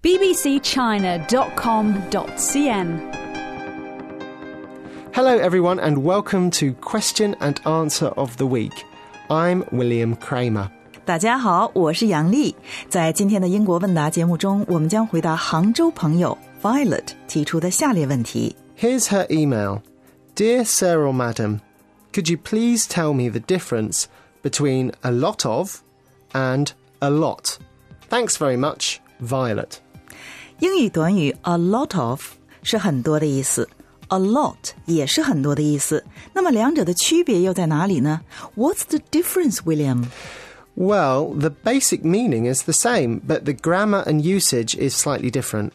bbcchina.com.cn Hello everyone and welcome to Question and Answer of the Week. I'm William Kramer. 大家好，我是杨丽。在今天的英国问答节目中，我们将回答杭州朋友 Violet 提出的下列问题。 Here's her email. Dear Sir or Madam, could you please tell me the difference between a lot of and a lot? Thanks very much, Violet. 英语短语 a lot of 是很多的意思， a lot 也是很多的意思。那么两者的区别又在哪里呢？ What's the difference, William? Well, the basic meaning is the same, but the grammar and usage is slightly different.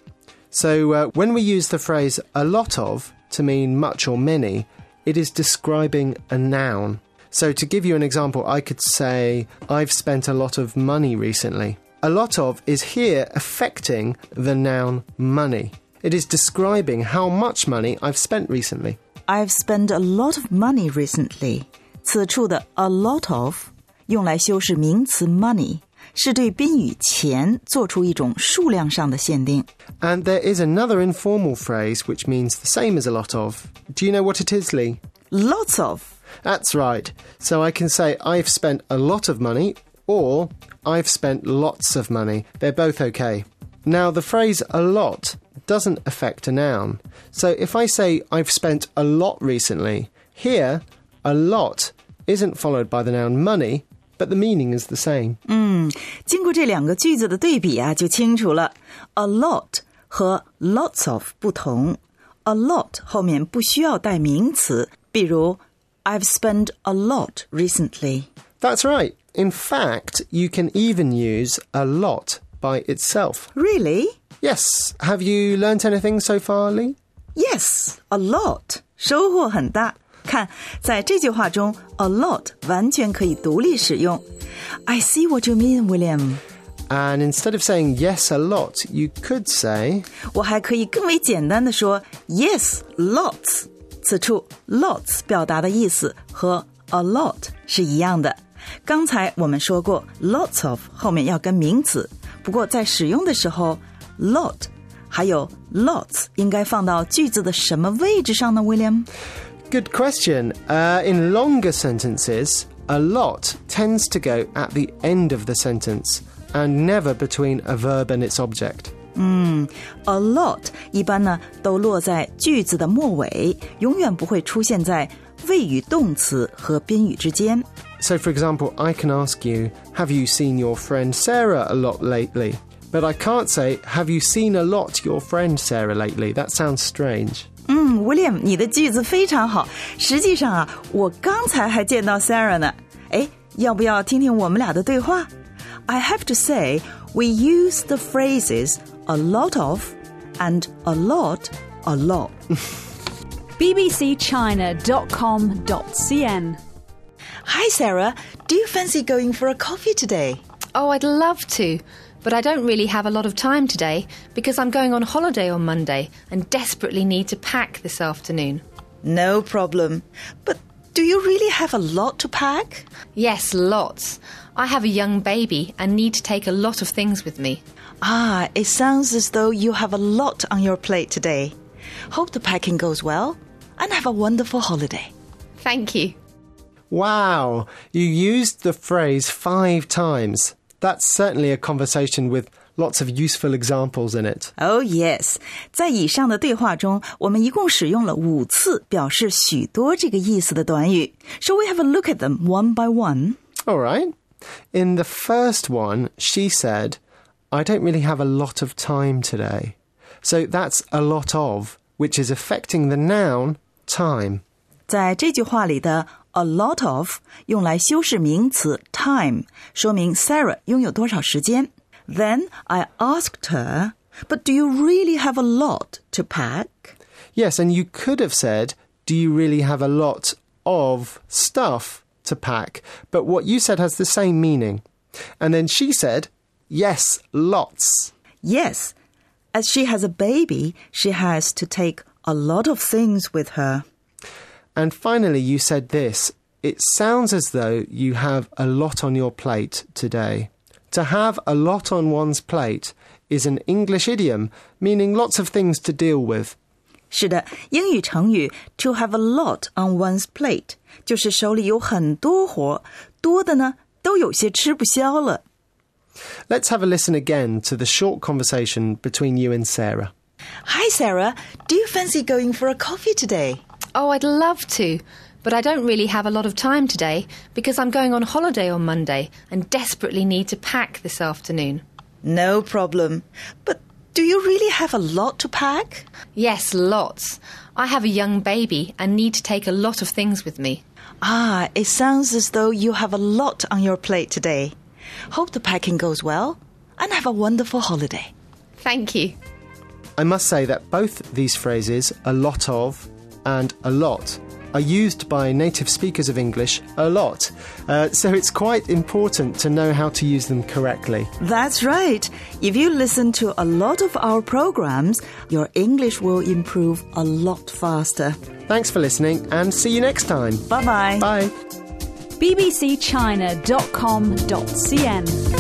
So when we use the phrase a lot of to mean much or many, it is describing a noun. So to give you an example, I could say, I've spent a lot of money recently. A lot of is here affecting the noun money. It is describing how much money I've spent recently. I've spent a lot of money recently. 此处的 a lot of 用来修饰名词 money， 是对宾语钱做出一种数量上的限定。 And there is another informal phrase which means the same as a lot of. Do you know what it is, Lee? Lots of. That's right. So I can say I've spent a lot of money or I've spent lots of money. They're both okay. Now the phrase a lot doesn't affect a noun. So if I say I've spent a lot recently, here a lot isn't followed by the noun money, but the meaning is the same. 经过这两个句子的对比啊，就清楚了。A lot 和 lots of 不同。A lot 后面不需要带名词，比如 I've spent a lot recently. That's right. In fact, you can even use a lot by itself. Really? Yes. Have you learnt anything so far, Lee? Yes, a lot. 收获很大。看，在这句话中 a lot 完全可以独立使用。I see what you mean, William. And instead of saying yes a lot, you could say... 我还可以更为简单的说 yes, lots. 此处 lots 表达的意思和 a lot 是一样的。刚才我们说过 lots of 后面要跟名词，不过在使用的时候 lot 还有 lots 应该放到句子的什么位置上呢 William? Good question. In longer sentences, a lot tends to go at the end of the sentence and never between a verb and its object. A lot 一般呢都落在句子的末尾，永远不会出现在谓语动词和宾语之间。 So, for example, I can ask you, have you seen your friend Sarah a lot lately? But I can't say, have you seen a lot your friend Sarah lately? That sounds strange. William, 你的句子非常好。实际上啊，我刚才还见到 Sarah 呢。诶，要不要听听我们俩的对话？ I have to say, we use the phrases a lot of and a lot. bbcchina.com.cn Hi, Sarah. Do you fancy going for a coffee today? Oh, I'd love to, but I don't really have a lot of time today because I'm going on holiday on Monday and desperately need to pack this afternoon. No problem. But do you really have a lot to pack? Yes, lots. I have a young baby and need to take a lot of things with me. Ah, it sounds as though you have a lot on your plate today. Hope the packing goes well and have a wonderful holiday. Thank you. Wow, you used the phrase 5 times. That's certainly a conversation with lots of useful examples in it. Oh, yes. 在以上的对话中，我们一共使用了5次表示许多这个意思的短语。Shall we have a look at them one by one? All right. In the first one, she said, I don't really have a lot of time today. So that's a lot of, which is affecting the noun time. 在这句话里的a lot of 用来修饰名词 time， 说明 Sarah 拥有多少时间。Then I asked her, but do you really have a lot to pack? Yes, and you could have said, do you really have a lot of stuff to pack? But what you said has the same meaning. And then she said, yes, lots. Yes, as she has a baby, she has to take a lot of things with her. And finally, you said this. It sounds as though you have a lot on your plate today. To have a lot on one's plate is an English idiom, meaning lots of things to deal with. 是的，英语成语 to have a lot on one's plate 就是手里有很多活，多的呢都有些吃不消了。 Let's have a listen again to the short conversation between you and Sarah. Hi Sarah, do you fancy going for a coffee today? Oh, I'd love to, but I don't really have a lot of time today because I'm going on holiday on Monday and desperately need to pack this afternoon. No problem. But do you really have a lot to pack? Yes, lots. I have a young baby and need to take a lot of things with me. Ah, it sounds as though you have a lot on your plate today. Hope the packing goes well and have a wonderful holiday. Thank you. I must say that both these phrases, a lot of and a lot, are used by native speakers of English a lot. So it's quite important to know how to use them correctly. That's right. If you listen to a lot of our programs, your English will improve a lot faster. Thanks for listening and see you next time. Bye-bye. Bye. bbcchina.com.cn